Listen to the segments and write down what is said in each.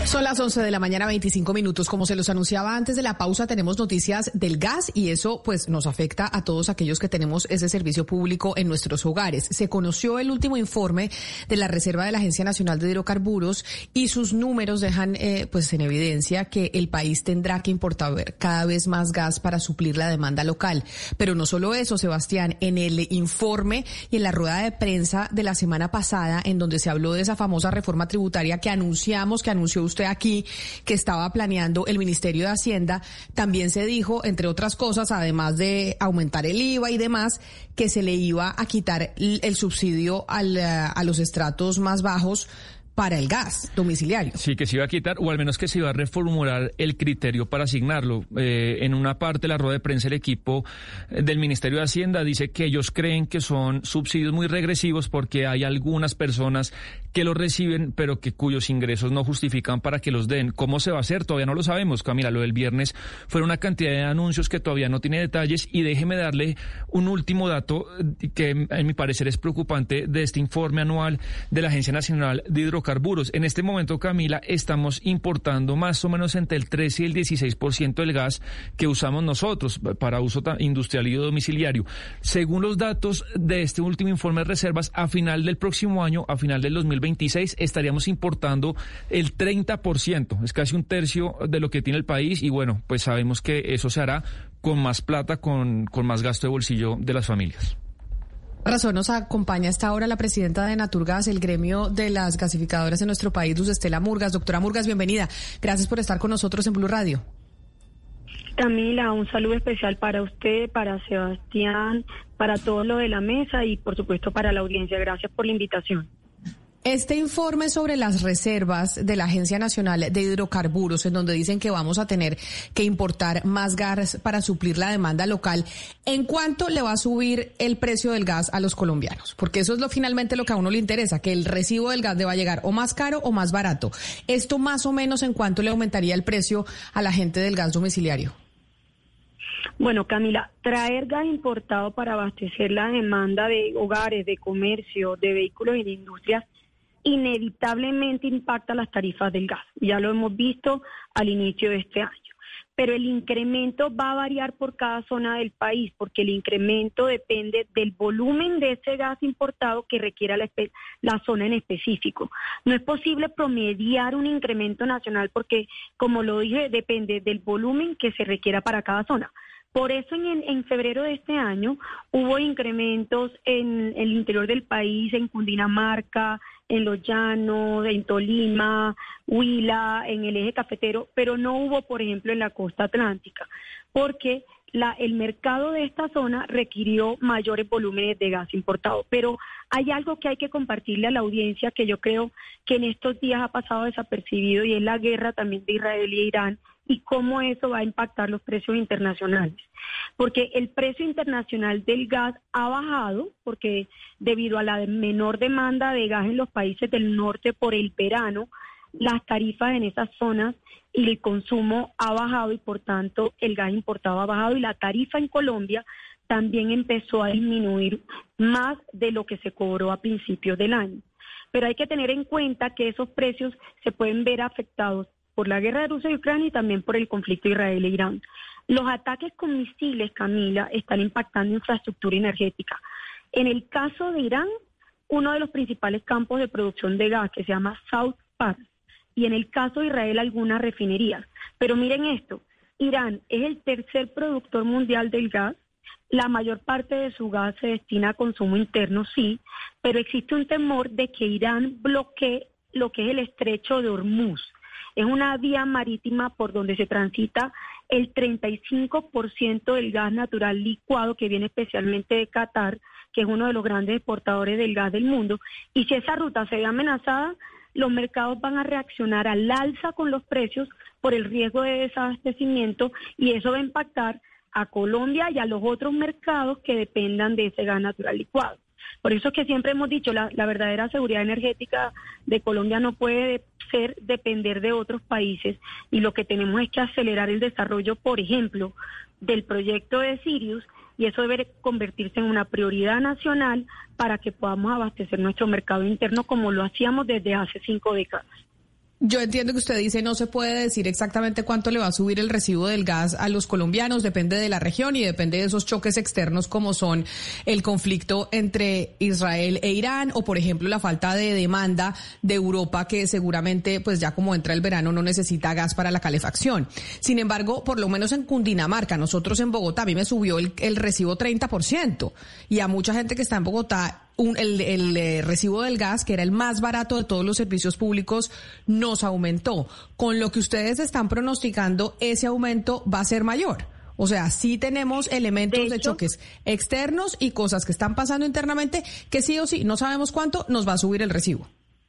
Son las 11 de la mañana, 25 minutos. Como se los anunciaba antes de la pausa, tenemos noticias del gas y eso pues nos afecta a todos aquellos que tenemos ese servicio público en nuestros hogares. Se conoció el último informe de la Reserva de la Agencia Nacional de Hidrocarburos y sus números dejan pues en evidencia que el país tendrá que importar cada vez más gas para suplir la demanda local. Pero no solo eso, Sebastián, en el informe y en la rueda de prensa de la semana pasada, en donde se habló de esa famosa reforma tributaria que anunció usted aquí, que estaba planeando el Ministerio de Hacienda, también se dijo, entre otras cosas, además de aumentar el IVA y demás, que se le iba a quitar el subsidio a los estratos más bajos para el gas domiciliario. Sí, que se iba a quitar, o al menos que se iba a reformular el criterio para asignarlo. En una parte de la rueda de prensa, el equipo del Ministerio de Hacienda dice que ellos creen que son subsidios muy regresivos porque hay algunas personas que los reciben, pero que cuyos ingresos no justifican para que los den. ¿Cómo se va a hacer? Todavía no lo sabemos, Camila. Lo del viernes fue una cantidad de anuncios que todavía no tiene detalles, y déjeme darle un último dato que a mi parecer es preocupante de este informe anual de la Agencia Nacional de Hidrocarburos. En este momento, Camila, estamos importando más o menos entre el 13 y el 16% del gas que usamos nosotros para uso industrial y domiciliario. Según los datos de este último informe de reservas, a final del próximo año, a final del 2026, estaríamos importando el 30%. Es casi un tercio de lo que tiene el país, y bueno, pues sabemos que eso se hará con más plata, con más gasto de bolsillo de las familias. Razón, nos acompaña hasta ahora la presidenta de Naturgas, el gremio de las gasificadoras en nuestro país, Luz Estela Murgas. Doctora Murgas, bienvenida. Gracias por estar con nosotros en Blue Radio. Camila, un saludo especial para usted, para Sebastián, para todos los de la mesa y por supuesto para la audiencia. Gracias por la invitación. Este informe sobre las reservas de la Agencia Nacional de Hidrocarburos, en donde dicen que vamos a tener que importar más gas para suplir la demanda local, ¿en cuánto le va a subir el precio del gas a los colombianos? Porque eso es finalmente lo que a uno le interesa, que el recibo del gas le va a llegar o más caro o más barato. ¿Esto más o menos en cuánto le aumentaría el precio a la gente del gas domiciliario? Bueno, Camila, traer gas importado para abastecer la demanda de hogares, de comercio, de vehículos y de industrias inevitablemente impacta las tarifas del gas. Ya lo hemos visto al inicio de este año. Pero el incremento va a variar por cada zona del país, porque el incremento depende del volumen de ese gas importado que requiera la zona en específico. No es posible promediar un incremento nacional porque, como lo dije, depende del volumen que se requiera para cada zona. Por eso en febrero de este año hubo incrementos en el interior del país, en Cundinamarca, en Los Llanos, en Tolima, Huila, en el eje cafetero, pero no hubo, por ejemplo, en la costa atlántica, porque el mercado de esta zona requirió mayores volúmenes de gas importado. Pero hay algo que hay que compartirle a la audiencia que yo creo que en estos días ha pasado desapercibido, y es la guerra también de Israel y Irán, y cómo eso va a impactar los precios internacionales. Porque el precio internacional del gas ha bajado, porque debido a la menor demanda de gas en los países del norte por el verano, las tarifas en esas zonas y el consumo ha bajado, y por tanto el gas importado ha bajado, y la tarifa en Colombia también empezó a disminuir más de lo que se cobró a principios del año. Pero hay que tener en cuenta que esos precios se pueden ver afectados por la guerra de Rusia y Ucrania y también por el conflicto Israel e Irán. Los ataques con misiles, Camila, están impactando infraestructura energética. En el caso de Irán, uno de los principales campos de producción de gas, que se llama South Pars, y en el caso de Israel, algunas refinerías. Pero miren esto, Irán es el tercer productor mundial del gas. La mayor parte de su gas se destina a consumo interno, sí, pero existe un temor de que Irán bloquee lo que es el estrecho de Hormuz. Es una vía marítima por donde se transita el 35% del gas natural licuado que viene especialmente de Qatar, que es uno de los grandes exportadores del gas del mundo. Y si esa ruta se ve amenazada, los mercados van a reaccionar al alza con los precios por el riesgo de desabastecimiento, y eso va a impactar a Colombia y a los otros mercados que dependan de ese gas natural licuado. Por eso es que siempre hemos dicho, la verdadera seguridad energética de Colombia no puede ser depender de otros países, y lo que tenemos es que acelerar el desarrollo, por ejemplo, del proyecto de Sirius, y eso debe convertirse en una prioridad nacional para que podamos abastecer nuestro mercado interno como lo hacíamos desde hace 5 décadas. Yo entiendo que usted dice no se puede decir exactamente cuánto le va a subir el recibo del gas a los colombianos, depende de la región y depende de esos choques externos como son el conflicto entre Israel e Irán o, por ejemplo, la falta de demanda de Europa que seguramente, pues ya como entra el verano, no necesita gas para la calefacción. Sin embargo, por lo menos en Cundinamarca, nosotros en Bogotá, a mí me subió el recibo 30% y a mucha gente que está en Bogotá el recibo del gas, que era el más barato de todos los servicios públicos, nos aumentó. Con lo que ustedes están pronosticando, ese aumento va a ser mayor. O sea, sí tenemos elementos de choques externos y cosas que están pasando internamente que sí o sí, no sabemos cuánto, nos va a subir el recibo.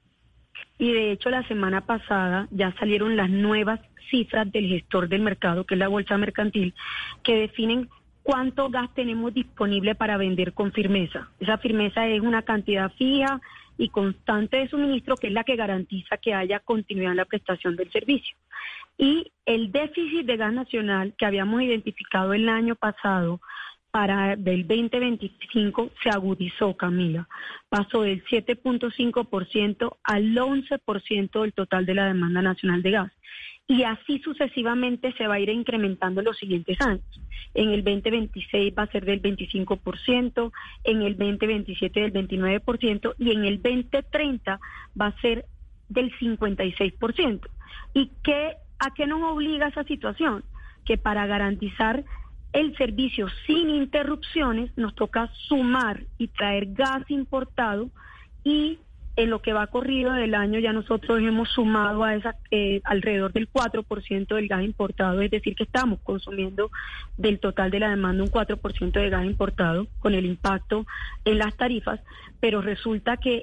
Y de hecho, la semana pasada ya salieron las nuevas cifras del gestor del mercado, que es la Bolsa Mercantil, que definen cuánto gas tenemos disponible para vender con firmeza. Esa firmeza es una cantidad fija y constante de suministro que es la que garantiza que haya continuidad en la prestación del servicio. Y el déficit de gas nacional que habíamos identificado el año pasado para del 2025 se agudizó, Camila. Pasó del 7.5% al 11% del total de la demanda nacional de gas. Y así sucesivamente se va a ir incrementando en los siguientes años. En el 2026 va a ser del 25%, en el 2027 del 29% y en el 2030 va a ser del 56%. ¿Y a qué nos obliga esa situación? Que para garantizar el servicio sin interrupciones nos toca sumar y traer gas importado y en lo que va corrido del año ya nosotros hemos sumado a esa alrededor del 4% del gas importado, es decir que estamos consumiendo del total de la demanda un 4% de gas importado con el impacto en las tarifas, pero resulta que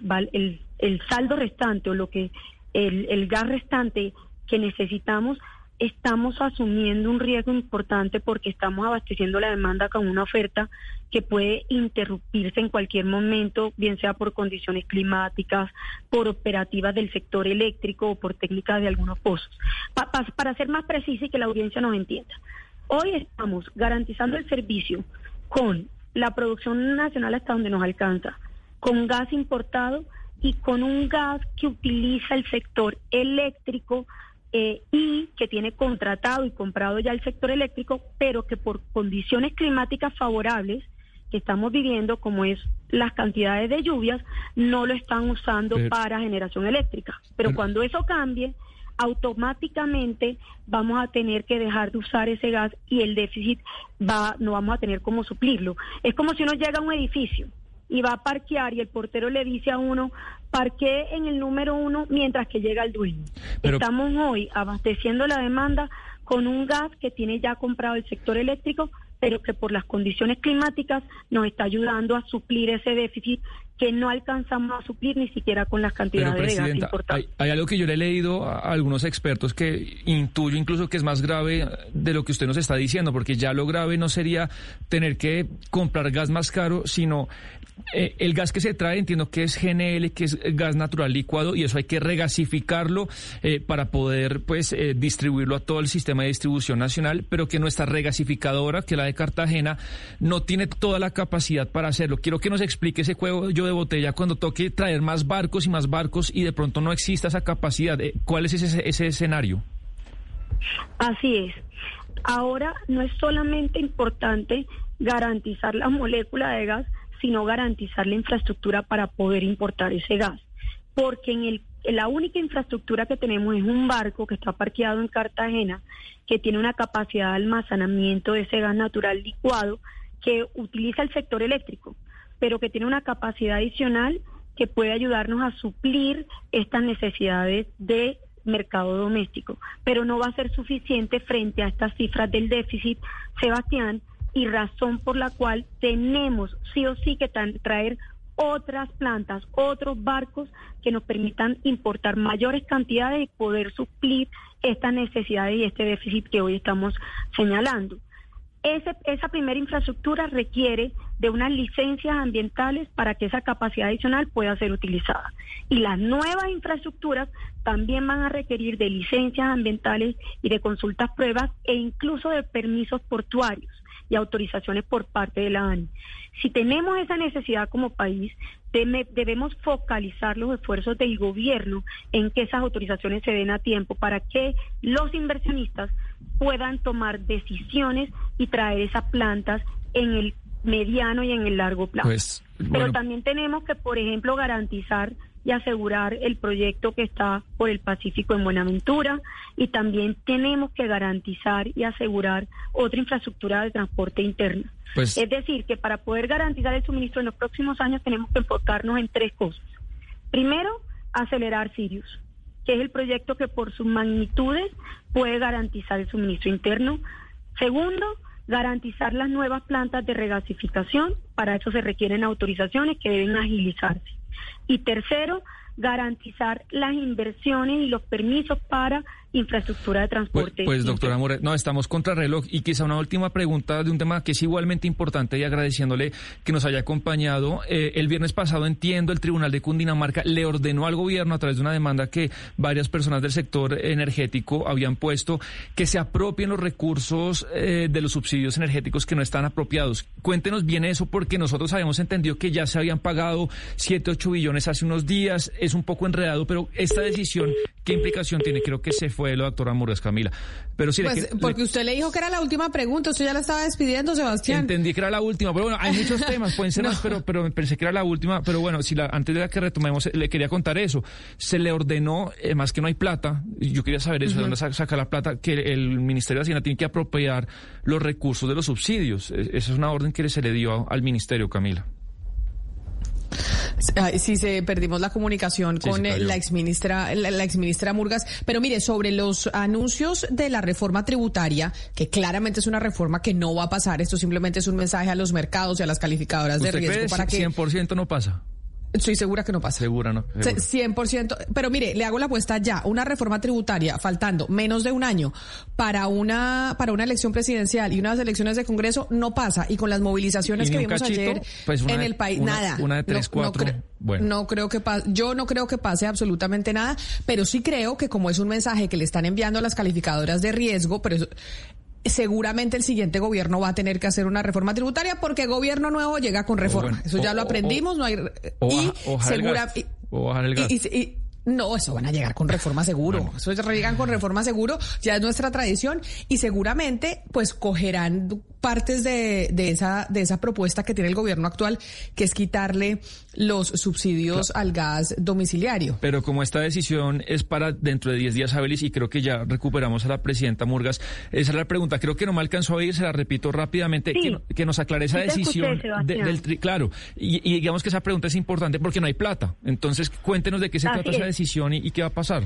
el saldo restante o el gas restante que necesitamos, estamos asumiendo un riesgo importante porque estamos abasteciendo la demanda con una oferta que puede interrumpirse en cualquier momento, bien sea por condiciones climáticas, por operativas del sector eléctrico o por técnicas de algunos pozos. Para ser más precisa y que la audiencia nos entienda, hoy estamos garantizando el servicio con la producción nacional hasta donde nos alcanza, con gas importado y con un gas que utiliza el sector eléctrico y que tiene contratado y comprado ya el sector eléctrico, pero que por condiciones climáticas favorables que estamos viviendo, como es las cantidades de lluvias, no lo están usando para generación eléctrica. Pero cuando eso cambie, automáticamente vamos a tener que dejar de usar ese gas y el déficit no vamos a tener cómo suplirlo. Es como si uno llega a un edificio y va a parquear y el portero le dice a uno, parquee en el número 1 mientras que llega el dueño. Estamos hoy abasteciendo la demanda con un gas que tiene ya comprado el sector eléctrico, pero que por las condiciones climáticas nos está ayudando a suplir ese déficit que no alcanzamos a suplir ni siquiera con las cantidades de gas importadas. Hay algo que yo le he leído a algunos expertos que intuyo incluso que es más grave de lo que usted nos está diciendo, porque ya lo grave no sería tener que comprar gas más caro, sino el gas que se trae, entiendo que es GNL, que es gas natural licuado, y eso hay que regasificarlo para poder distribuirlo a todo el sistema de distribución nacional, pero que nuestra regasificadora, que la de Cartagena, no tiene toda la capacidad para hacerlo. Quiero que nos explique ese cuello de botella cuando toque traer más barcos y de pronto no exista esa capacidad. ¿Cuál es ese escenario? Así es. Ahora no es solamente importante garantizar la molécula de gas, sino garantizar la infraestructura para poder importar ese gas. Porque la única infraestructura que tenemos es un barco que está parqueado en Cartagena, que tiene una capacidad de almacenamiento de ese gas natural licuado que utiliza el sector eléctrico, pero que tiene una capacidad adicional que puede ayudarnos a suplir estas necesidades de mercado doméstico. Pero no va a ser suficiente frente a estas cifras del déficit, Sebastián, y razón por la cual tenemos sí o sí que traer otras plantas, otros barcos que nos permitan importar mayores cantidades y poder suplir estas necesidades y este déficit que hoy estamos señalando. Esa primera infraestructura requiere de unas licencias ambientales para que esa capacidad adicional pueda ser utilizada. Y las nuevas infraestructuras también van a requerir de licencias ambientales y de consultas pruebas e incluso de permisos portuarios, y autorizaciones por parte de la ANI. Si tenemos esa necesidad como país, debemos focalizar los esfuerzos del gobierno en que esas autorizaciones se den a tiempo para que los inversionistas puedan tomar decisiones y traer esas plantas en el mediano y en el largo plazo. Pues, bueno. Pero también tenemos que, por ejemplo, garantizar y asegurar el proyecto que está por el Pacífico en Buenaventura, y también tenemos que garantizar y asegurar otra infraestructura de transporte interno. Pues, es decir, que para poder garantizar el suministro en los próximos años tenemos que enfocarnos en 3 cosas. Primero, acelerar Sirius, que es el proyecto que por sus magnitudes puede garantizar el suministro interno. Segundo, garantizar las nuevas plantas de regasificación. Para eso se requieren autorizaciones que deben agilizarse. Y tercero, garantizar las inversiones y los permisos para infraestructura de transporte. Pues doctora Moret, no, estamos contra reloj, y quizá una última pregunta de un tema que es igualmente importante, y agradeciéndole que nos haya acompañado. El viernes pasado, entiendo, el Tribunal de Cundinamarca le ordenó al gobierno, a través de una demanda que varias personas del sector energético habían puesto, que se apropien los recursos de los subsidios energéticos que no están apropiados. Cuéntenos bien eso, porque nosotros habíamos entendido que ya se habían pagado 7-8 billones hace unos días. Es un poco enredado, pero esta decisión, ¿qué implicación tiene? Creo que se fue la doctora Murgas, Camila. Pero sí, pues, porque usted le dijo que era la última pregunta, usted ya la estaba despidiendo, Sebastián. Entendí que era la última, pero bueno, hay muchos temas, pueden ser más, pero pensé que era la última. Pero bueno, antes de que retomemos, le quería contar eso. Se le ordenó, más que no hay plata, yo quería saber eso, de dónde saca la plata, que el Ministerio de Hacienda tiene que apropiar los recursos de los subsidios. Esa es una orden que se le dio al Ministerio, Camila. Sí, perdimos la comunicación con la exministra Murgas. Pero mire, sobre los anuncios de la reforma tributaria, que claramente es una reforma que no va a pasar, esto simplemente es un mensaje a los mercados y a las calificadoras de riesgo para que 100% no pasa. Estoy segura que no pasa. Segura, ¿no? Segura. 100%. Pero mire, le hago la apuesta ya. Una reforma tributaria faltando menos de un año para una elección presidencial y unas elecciones de Congreso no pasa. Y con las movilizaciones que vimos ayer pues en el país, nada. Una de 3, 4. Bueno. No creo que pase. Yo no creo que pase absolutamente nada. Pero sí creo que como es un mensaje que le están enviando a las calificadoras de riesgo, pero seguramente el siguiente gobierno va a tener que hacer una reforma tributaria, porque gobierno nuevo llega con reforma. Bueno, eso ya lo aprendimos, no hay bajar el gas. No, eso van a llegar con reforma seguro. Bueno. Eso llegan con reforma seguro, ya es nuestra tradición, y seguramente pues cogerán partes de esa propuesta que tiene el gobierno actual, que es quitarle los subsidios al gas domiciliario. Pero como esta decisión es para dentro de 10 días hábiles, y creo que ya recuperamos a la presidenta Murgas, esa es la pregunta. Creo que no me alcanzó a oír, se la repito rápidamente, sí, que nos aclare esa decisión claro, y digamos que esa pregunta es importante porque no hay plata. Entonces, cuéntenos de qué se trata esa decisión y qué va a pasar.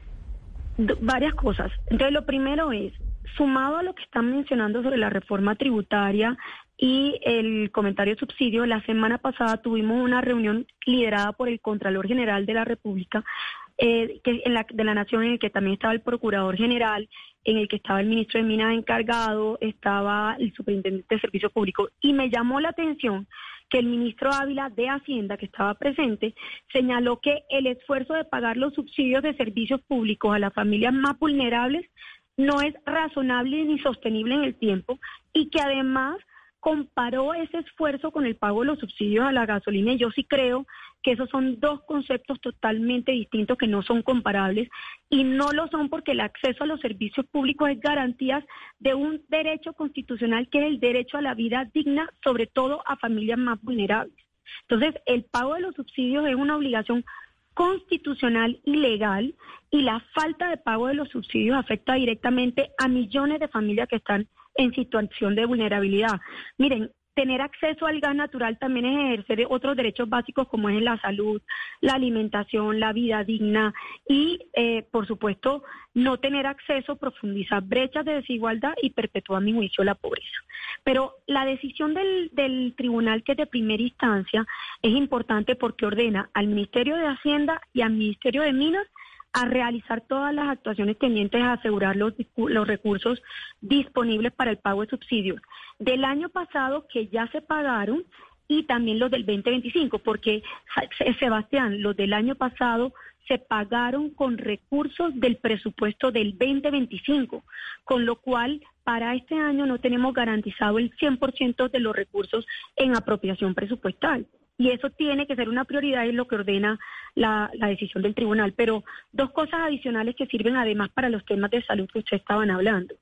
Varias cosas. Entonces, lo primero es, sumado a lo que están mencionando sobre la reforma tributaria y el comentario de subsidio, la semana pasada tuvimos una reunión liderada por el Contralor General de la República, de la Nación, en el que también estaba el Procurador General, en el que estaba el Ministro de Minas encargado, estaba el Superintendente de Servicio Público, y me llamó la atención que el ministro Ávila de Hacienda, que estaba presente, señaló que el esfuerzo de pagar los subsidios de servicios públicos a las familias más vulnerables no es razonable ni sostenible en el tiempo, y que además comparó ese esfuerzo con el pago de los subsidios a la gasolina. Y yo sí creo que esos son dos conceptos totalmente distintos, que no son comparables, y no lo son porque el acceso a los servicios públicos es garantía de un derecho constitucional, que es el derecho a la vida digna, sobre todo a familias más vulnerables. Entonces, el pago de los subsidios es una obligación constitucional y legal, y la falta de pago de los subsidios afecta directamente a millones de familias que están en situación de vulnerabilidad. Miren, tener acceso al gas natural también es ejercer otros derechos básicos, como es la salud, la alimentación, la vida digna, y por supuesto no tener acceso profundiza brechas de desigualdad y perpetúa, a mi juicio, la pobreza. Pero la decisión del tribunal, que es de primera instancia, es importante porque ordena al Ministerio de Hacienda y al Ministerio de Minas a realizar todas las actuaciones tendientes a asegurar los recursos disponibles para el pago de subsidios del año pasado, que ya se pagaron, y también los del 2025, porque, Sebastián, los del año pasado se pagaron con recursos del presupuesto del 2025, con lo cual para este año no tenemos garantizado el 100% de los recursos en apropiación presupuestal. Y eso tiene que ser una prioridad, es lo que ordena la decisión del tribunal. Pero dos cosas adicionales que sirven además para los temas de salud que ustedes estaban hablando.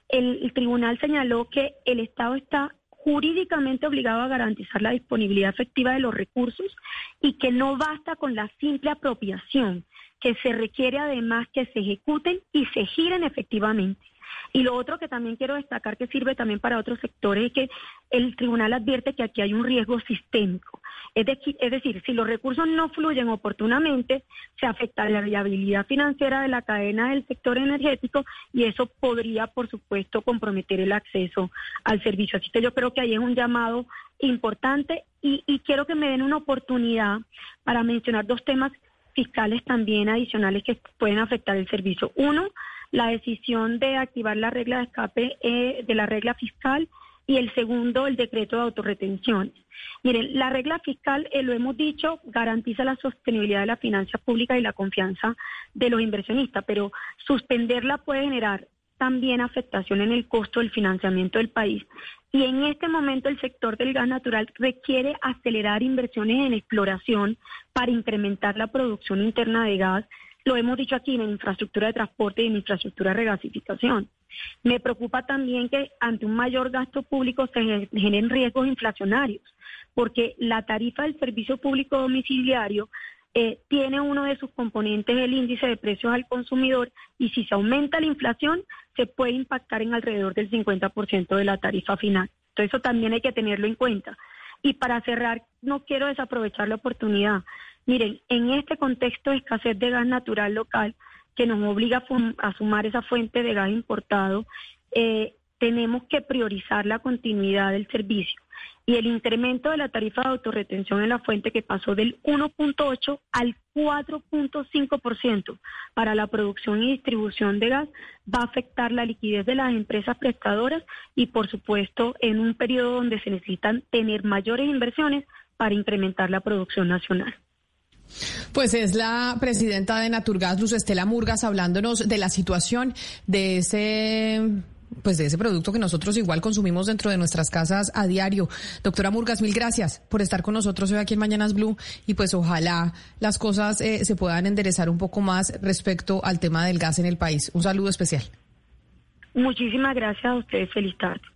El tribunal señaló que el Estado está jurídicamente obligado a garantizar la disponibilidad efectiva de los recursos y que no basta con la simple apropiación, que se requiere además que se ejecuten y se giren efectivamente. Y lo otro que también quiero destacar, que sirve también para otros sectores, es que el tribunal advierte que aquí hay un riesgo sistémico. Es decir, si los recursos no fluyen oportunamente, se afecta la viabilidad financiera de la cadena del sector energético y eso podría, por supuesto, comprometer el acceso al servicio. Así que yo creo que ahí es un llamado importante y quiero que me den una oportunidad para mencionar dos temas fiscales también adicionales que pueden afectar el servicio. Uno, la decisión de activar la regla de escape de la regla fiscal, y el segundo, el decreto de autorretenciones. Miren, la regla fiscal, lo hemos dicho, garantiza la sostenibilidad de la finanza pública y la confianza de los inversionistas, pero suspenderla puede generar también afectación en el costo del financiamiento del país. Y en este momento el sector del gas natural requiere acelerar inversiones en exploración para incrementar la producción interna de gas. Lo hemos dicho aquí, en infraestructura de transporte y en infraestructura de regasificación. Me preocupa también que ante un mayor gasto público se generen riesgos inflacionarios, porque la tarifa del servicio público domiciliario tiene uno de sus componentes el índice de precios al consumidor, y si se aumenta la inflación se puede impactar en alrededor del 50% de la tarifa final. Entonces eso también hay que tenerlo en cuenta. Y para cerrar, no quiero desaprovechar la oportunidad. Miren, en este contexto de escasez de gas natural local, que nos obliga a sumar esa fuente de gas importado, tenemos que priorizar la continuidad del servicio. Y el incremento de la tarifa de autorretención en la fuente, que pasó del 1.8 al 4.5% para la producción y distribución de gas, va a afectar la liquidez de las empresas prestadoras y, por supuesto, en un periodo donde se necesitan tener mayores inversiones para incrementar la producción nacional. Pues es la presidenta de Naturgas, Luz Estela Murgas, hablándonos de la situación de ese producto que nosotros igual consumimos dentro de nuestras casas a diario. Doctora Murgas, mil gracias por estar con nosotros hoy aquí en Mañanas Blue, y pues ojalá las cosas se puedan enderezar un poco más respecto al tema del gas en el país. Un saludo especial. Muchísimas gracias a ustedes. Feliz tarde.